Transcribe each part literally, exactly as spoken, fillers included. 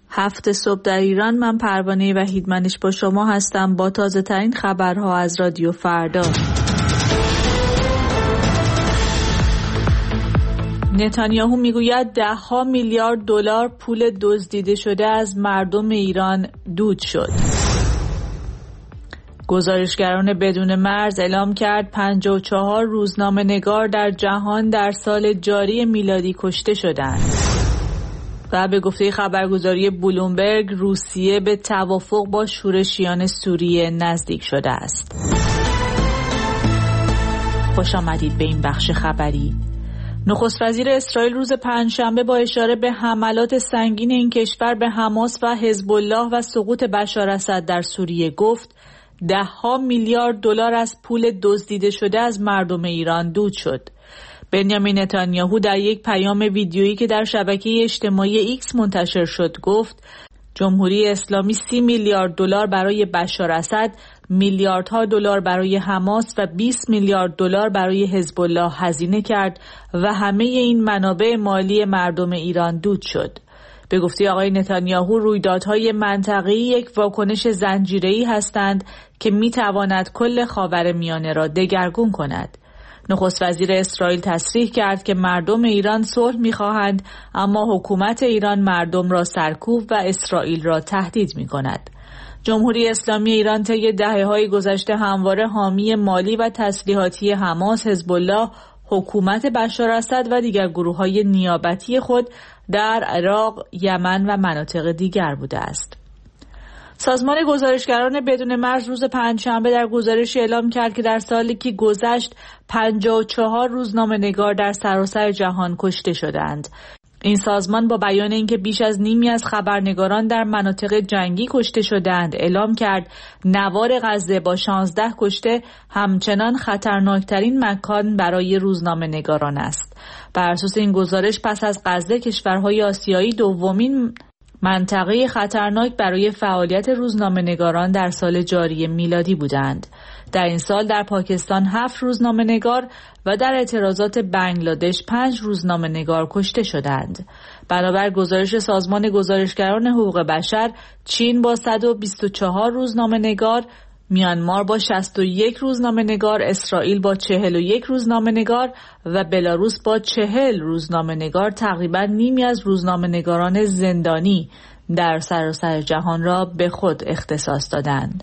هفت صبح در ایران. من پروانه وحیدمنش با شما هستم با تازه ترین خبرها از رادیو فردا. نتانیاهو میگوید ده ها میلیارد دلار پول دزدیده شده از مردم ایران دود شد. گزارشگران بدون مرز اعلام کرد پنجاه و چهار روزنامه‌نگار در جهان در سال جاری میلادی کشته شدند. و به گفته خبرگزاری بلومبرگ روسیه به توافق با شورشیان سوریه نزدیک شده است. خوش آمدید به این بخش خبری. نخست وزیر اسرائیل روز پنجشنبه با اشاره به حملات سنگین این کشور به حماس و حزب الله و سقوط بشار اسد در سوریه گفت ده ها میلیارد دلار از پول دزدیده شده از مردم ایران دود شد. بنیامین نتانیاهو در یک پیام ویدیویی که در شبکه اجتماعی ایکس منتشر شد گفت جمهوری اسلامی سی میلیارد دلار برای بشار اسد، میلیاردها دلار برای حماس و بیست میلیارد دلار برای حزب الله هزینه کرد و همه این منابع مالی مردم ایران دود شد. به گفته آقای نتانیاهو رویدادهای منطقه‌ای یک واکنش زنجیره‌ای هستند که می‌تواند کل خاورمیانه را دگرگون کند. نخست وزیر اسرائیل تصریح کرد که مردم ایران صلح می‌خواهند اما حکومت ایران مردم را سرکوب و اسرائیل را تهدید می‌کند. جمهوری اسلامی ایران طی دهه‌های گذشته همواره حامی مالی و تسلیحاتی حماس، حزب الله، حکومت بشار اسد و دیگر گروه‌های نیابتی خود در عراق، یمن و مناطق دیگر بوده است. سازمان گزارشگران بدون مرز روز پنجشنبه در گزارشی اعلام کرد که در سالی که گذشت پنجاه و چهار روزنامه‌نگار در سراسر جهان کشته شدند. این سازمان با بیان اینکه بیش از نیمی از خبرنگاران در مناطق جنگی کشته شدند اعلام کرد نوار غزه با شانزده کشته همچنان خطرناکترین مکان برای روزنامه‌نگاران است. بر اساس این گزارش پس از غزه کشورهای آسیایی دومین منطقه خطرناک برای فعالیت روزنامه‌نگاران در سال جاری میلادی بودند. در این سال در پاکستان هفت روزنامه‌نگار و در اعتراضات بنگلادش پنج روزنامه‌نگار کشته شدند. بنابر گزارش سازمان گزارشگران حقوق بشر، چین با صد و بیست و چهار روزنامه‌نگار، میانمار با شصت و یک روزنامه‌نگار، اسرائیل با چهل و یک روزنامه‌نگار و بلاروس با چهل روزنامه‌نگار تقریبا نیمی از روزنامه‌نگاران زندانی در سراسر جهان را به خود اختصاص دادند.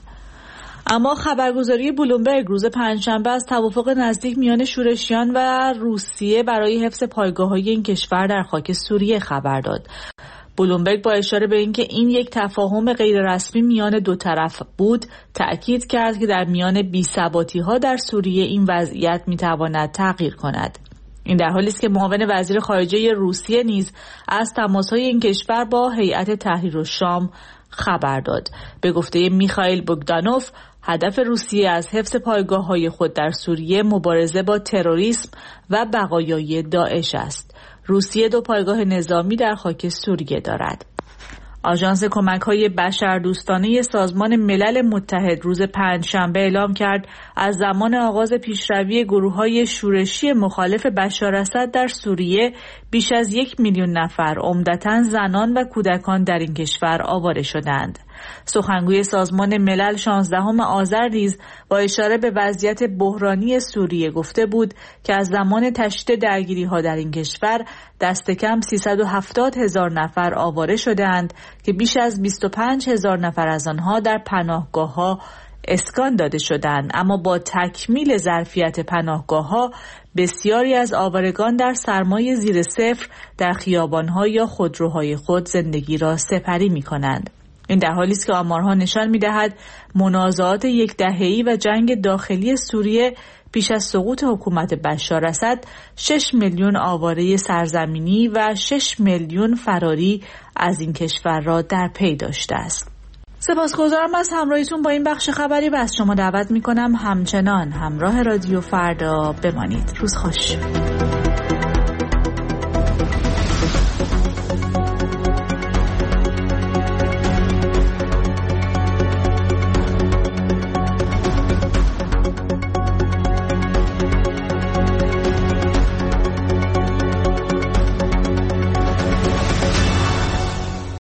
اما خبرگزاری بلومبرگ روز پنجشنبه از توافق نزدیک میان شورشیان و روسیه برای حفظ پایگاه‌های این کشور در خاک سوریه خبر داد. بلومبرگ با اشاره به اینکه این یک تفاهم غیررسمی میان دو طرف بود، تأکید کرد که در میان بی‌ثباتی‌ها در سوریه این وضعیت می‌تواند تغییر کند. این در حالی است که معاون وزیر خارجه روسیه نیز از تماس‌های این کشور با هیئت تحریر الشام خبر داد. به گفته میخائیل بوگدانوف، هدف روسیه از حفظ پایگاه‌های خود در سوریه مبارزه با تروریسم و بقایای داعش است. روسیه دو پایگاه نظامی در خاک سوریه دارد. آژانس کمک‌های بشردوستانه سازمان ملل متحد روز پنجشنبه اعلام کرد از زمان آغاز پیشروی گروه‌های شورشی مخالف بشار اسد در سوریه بیش از یک میلیون نفر عمدتاً زنان و کودکان در این کشور آواره شدند. سخنگوی سازمان ملل شانزدهم آذر نیز با اشاره به وضعیت بحرانی سوریه گفته بود که از زمان تشدید درگیری‌ها در این کشور دست کم سیصد و هفتاد هزار نفر آواره شدند که بیش از بیست و پنج هزار نفر از آنها در پناهگاه‌ها اسکان داده شدند، اما با تکمیل ظرفیت پناهگاه‌ها بسیاری از آوارگان در سرمای زیر صفر در خیابان‌ها یا خودروهای خود زندگی را سپری می‌کنند. این در حالی است که آمارها نشان می‌دهد منازعات یک دهه‌ای و جنگ داخلی سوریه پیش از سقوط حکومت بشار اسد شش میلیون آواره سرزمینی و شش میلیون فراری از این کشور را در پی داشته است. سپاسگزارم از همراهیتون با این بخش خبری و از شما دعوت می‌کنم همچنان همراه رادیو فردا بمانید. روز خوش.